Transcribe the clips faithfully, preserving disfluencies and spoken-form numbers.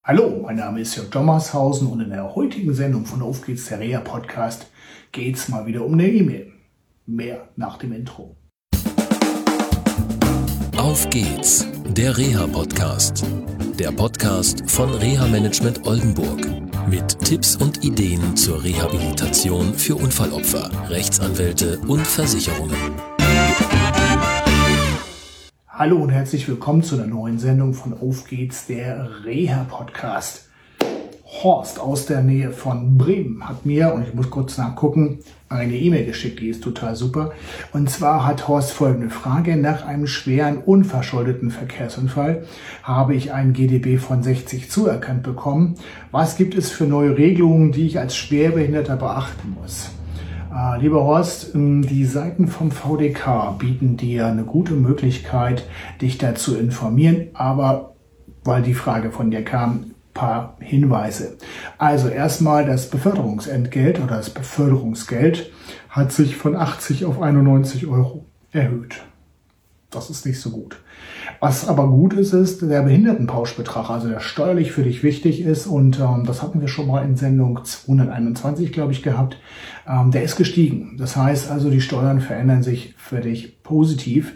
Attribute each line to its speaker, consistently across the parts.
Speaker 1: Hallo, mein Name ist Jörg Dommershausen und in der heutigen Sendung von Auf geht's, der Reha-Podcast, geht's mal wieder um eine E-Mail. Mehr nach dem Intro.
Speaker 2: Auf geht's, der Reha-Podcast. Der Podcast von Reha-Management Oldenburg. Mit Tipps und Ideen zur Rehabilitation für Unfallopfer, Rechtsanwälte und Versicherungen.
Speaker 1: Hallo und herzlich willkommen zu einer neuen Sendung von Auf geht's, der Reha-Podcast. Horst aus der Nähe von Bremen hat mir, und ich muss kurz nachgucken, eine E-Mail geschickt, die ist total super. Und zwar hat Horst folgende Frage: Nach einem schweren, unverschuldeten Verkehrsunfall habe ich einen G D B von sechzig zuerkannt bekommen. Was gibt es für neue Regelungen, die ich als Schwerbehinderter beachten muss? Äh, lieber Horst, die Seiten vom V D K bieten dir eine gute Möglichkeit, dich dazu informieren, aber weil die Frage von dir kam, paar Hinweise. Also erstmal das Beförderungsentgelt oder das Beförderungsgeld hat sich von achtzig auf einundneunzig Euro erhöht. Das ist nicht so gut. Was aber gut ist, ist der Behindertenpauschbetrag, also der steuerlich für dich wichtig ist, und ähm, das hatten wir schon mal in Sendung zweihunderteinundzwanzig, glaube ich, gehabt. Ähm, der ist gestiegen. Das heißt also, die Steuern verändern sich für dich positiv.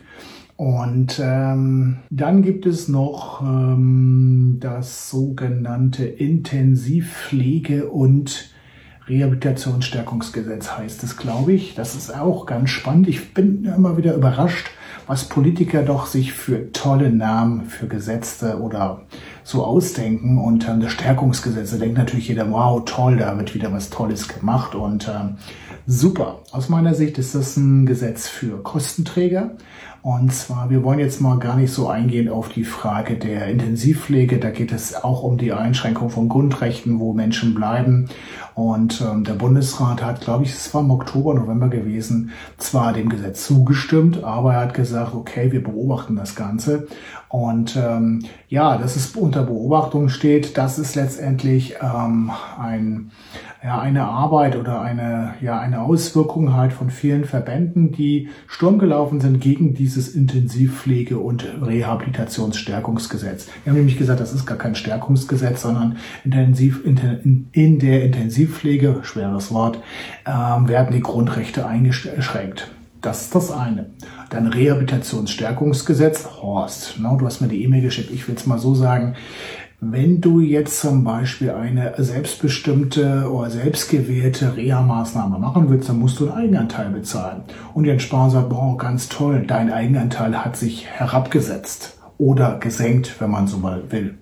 Speaker 1: Und ähm, dann gibt es noch ähm, das sogenannte Intensivpflege- und Rehabilitationsstärkungsgesetz heißt es, glaube ich. Das ist auch ganz spannend. Ich bin immer wieder überrascht, was Politiker doch sich für tolle Namen für Gesetze oder so ausdenken. Und ähm, das Stärkungsgesetz, da denkt natürlich jeder, wow, toll, da wird wieder was Tolles gemacht. Und ähm, super. Aus meiner Sicht ist das ein Gesetz für Kostenträger. Und zwar, wir wollen jetzt mal gar nicht so eingehen auf die Frage der Intensivpflege. Da geht es auch um die Einschränkung von Grundrechten, wo Menschen bleiben. Und ähm, der Bundesrat hat, glaube ich, es war im Oktober, November gewesen, zwar dem Gesetz zugestimmt, aber er hat gesagt, okay, wir beobachten das Ganze. Und ähm, ja, dass es unter Beobachtung steht, das ist letztendlich ähm, ein, ja, eine Arbeit oder eine, ja, eine Auswirkung halt von vielen Verbänden, die Sturm gelaufen sind gegen dieses Intensivpflege- und Rehabilitationsstärkungsgesetz. Wir haben nämlich gesagt, das ist gar kein Stärkungsgesetz, sondern intensiv, in, in der Intensivpflege, schweres Wort, ähm, werden die Grundrechte eingeschränkt. Das ist das eine. Dann Rehabilitationsstärkungsgesetz. Horst, no, du hast mir die E-Mail geschickt. Ich will es mal so sagen. Wenn du jetzt zum Beispiel eine selbstbestimmte oder selbstgewählte Reha-Maßnahme machen willst, dann musst du einen Eigenanteil bezahlen. Und Jens Spahn sagt, boah, ganz toll, dein Eigenanteil hat sich herabgesetzt oder gesenkt, wenn man so mal will.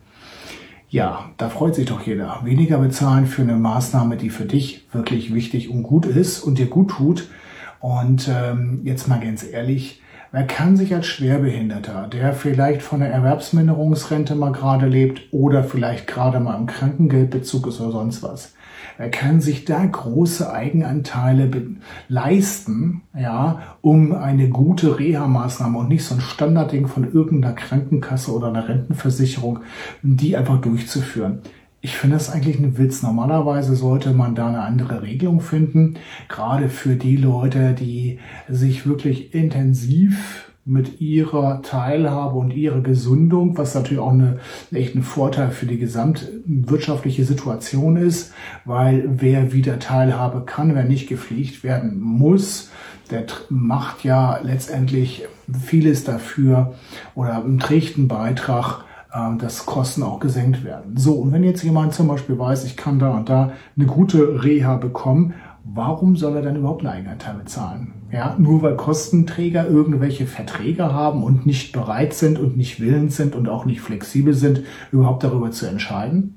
Speaker 1: Ja, da freut sich doch jeder. Weniger bezahlen für eine Maßnahme, die für dich wirklich wichtig und gut ist und dir gut tut. Und ähm, jetzt mal ganz ehrlich, wer kann sich als Schwerbehinderter, der vielleicht von der Erwerbsminderungsrente mal gerade lebt oder vielleicht gerade mal im Krankengeldbezug ist oder sonst was, wer kann sich da große Eigenanteile be- leisten, ja, um eine gute Reha-Maßnahme und nicht so ein Standardding von irgendeiner Krankenkasse oder einer Rentenversicherung, die einfach durchzuführen? Ich finde das eigentlich ein Witz. Normalerweise sollte man da eine andere Regelung finden, gerade für die Leute, die sich wirklich intensiv mit ihrer Teilhabe und ihrer Gesundung, was natürlich auch eine, echt ein Vorteil für die gesamtwirtschaftliche Situation ist, weil wer wieder Teilhabe kann, wer nicht gepflegt werden muss, der macht ja letztendlich vieles dafür oder trägt einen Beitrag, dass Kosten auch gesenkt werden. So, und wenn jetzt jemand zum Beispiel weiß, ich kann da und da eine gute Reha bekommen, warum soll er dann überhaupt einen Eigenanteil bezahlen? Ja, nur weil Kostenträger irgendwelche Verträge haben und nicht bereit sind und nicht willens sind und auch nicht flexibel sind, überhaupt darüber zu entscheiden?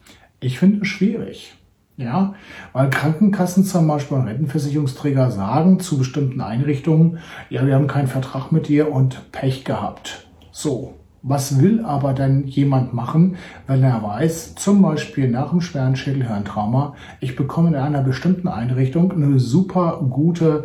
Speaker 1: Ich finde es schwierig. Ja, weil Krankenkassen zum Beispiel und Rentenversicherungsträger sagen zu bestimmten Einrichtungen, ja, wir haben keinen Vertrag mit dir und Pech gehabt. So. Was will aber denn jemand machen, wenn er weiß, zum Beispiel nach einem schweren Schädelhirntrauma, ich bekomme in einer bestimmten Einrichtung eine super gute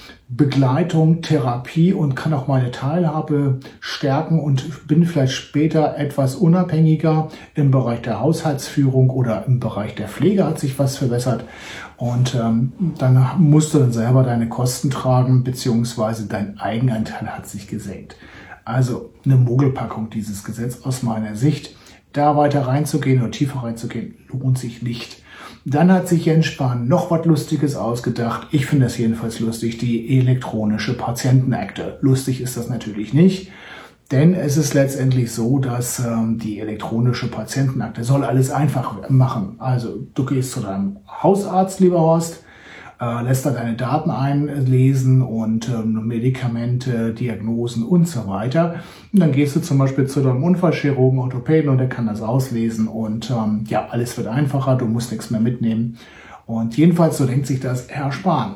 Speaker 1: Begleitung, Therapie und kann auch meine Teilhabe stärken und bin vielleicht später etwas unabhängiger im Bereich der Haushaltsführung oder im Bereich der Pflege hat sich was verbessert. Und ähm, dann musst du dann selber deine Kosten tragen, beziehungsweise dein Eigenanteil hat sich gesenkt. Also eine Mogelpackung, dieses Gesetz aus meiner Sicht. da weiter reinzugehen oder tiefer reinzugehen, lohnt sich nicht. Dann hat sich Jens Spahn noch was Lustiges ausgedacht. Ich finde das jedenfalls lustig, die elektronische Patientenakte. Lustig ist das natürlich nicht, denn es ist letztendlich so, dass ähm, die elektronische Patientenakte soll alles einfach machen. Also du gehst zu deinem Hausarzt, lieber Horst, äh, lässt da deine Daten einlesen und ähm, Medikamente, Diagnosen und so weiter. Und dann gehst du zum Beispiel zu deinem Unfallchirurgen, Orthopäden und der kann das auslesen und ähm, ja, alles wird einfacher, du musst nichts mehr mitnehmen. Und jedenfalls, so denkt sich das Herr Spahn.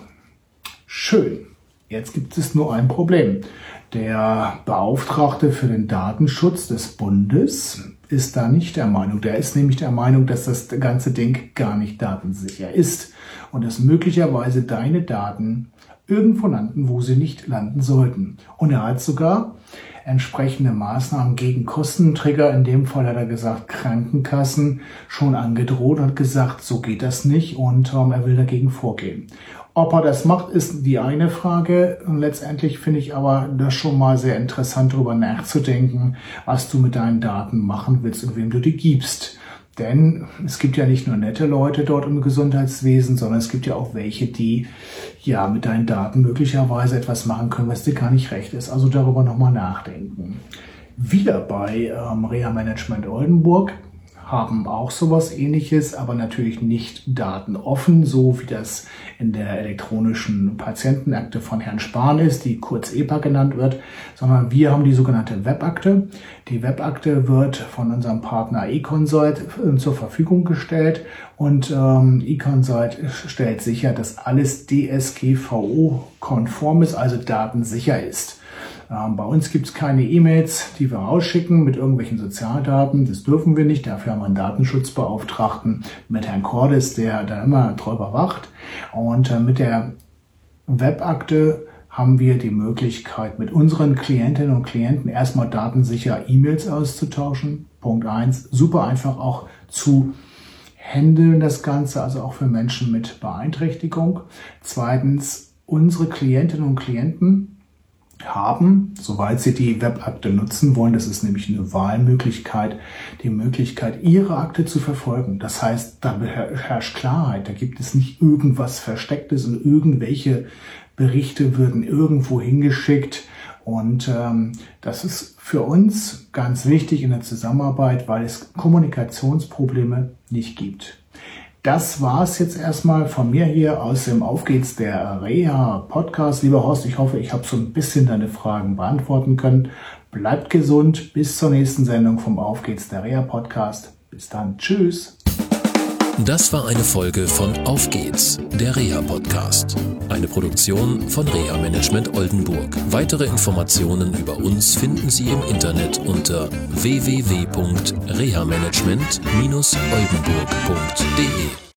Speaker 1: Schön. Jetzt gibt es nur ein Problem. Der Beauftragte für den Datenschutz des Bundes ist da nicht der Meinung. Der ist nämlich der Meinung, dass das ganze Ding gar nicht datensicher ist und dass möglicherweise deine Daten irgendwo landen, wo sie nicht landen sollten. Und er hat sogar entsprechende Maßnahmen gegen Kostenträger, in dem Fall hat er gesagt Krankenkassen, schon angedroht und gesagt, so geht das nicht und ähm, er will dagegen vorgehen. Ob er das macht, ist die eine Frage. Und letztendlich finde ich aber das schon mal sehr interessant, darüber nachzudenken, was du mit deinen Daten machen willst und wem du die gibst. Denn es gibt ja nicht nur nette Leute dort im Gesundheitswesen, sondern es gibt ja auch welche, die ja mit deinen Daten möglicherweise etwas machen können, was dir gar nicht recht ist. Also darüber nochmal nachdenken. Wir bei ähm, Reha Management Oldenburg haben auch sowas Ähnliches, aber natürlich nicht datenoffen, so wie das in der elektronischen Patientenakte von Herrn Spahn ist, die kurz E P A genannt wird, sondern wir haben die sogenannte Webakte. Die Webakte wird von unserem Partner eConsult zur Verfügung gestellt und ähm, eConsult stellt sicher, dass alles D S G V O-konform ist, also datensicher ist. Ähm, bei uns gibt es keine E-Mails, die wir rausschicken mit irgendwelchen Sozialdaten. Das dürfen wir nicht. Dafür haben wir einen Datenschutzbeauftragten mit Herrn Cordes, der da immer drüber wacht. Und äh, mit der Webakte haben wir die Möglichkeit, mit unseren Klientinnen und Klienten erstmal datensicher E-Mails auszutauschen. Punkt eins. Super einfach auch zu handeln das Ganze, also auch für Menschen mit Beeinträchtigung. Zweitens, unsere Klientinnen und Klienten haben, soweit sie die Webakte nutzen wollen, das ist nämlich eine Wahlmöglichkeit, die Möglichkeit, ihre Akte zu verfolgen. Das heißt, da herrscht Klarheit, da gibt es nicht irgendwas Verstecktes und irgendwelche Berichte würden irgendwo hingeschickt. Und ähm, das ist für uns ganz wichtig in der Zusammenarbeit, weil es Kommunikationsprobleme nicht gibt. Das war's jetzt erstmal von mir hier aus dem Auf geht's der Reha Podcast. Lieber Horst, ich hoffe, ich habe so ein bisschen deine Fragen beantworten können. Bleibt gesund, bis zur nächsten Sendung vom Auf geht's der Reha Podcast. Bis dann, tschüss.
Speaker 2: Das war eine Folge von Auf geht's, der Reha Podcast. Eine Produktion von Reha Management Oldenburg. Weitere Informationen über uns finden Sie im Internet unter w w w punkt reha management dash oldenburg punkt de.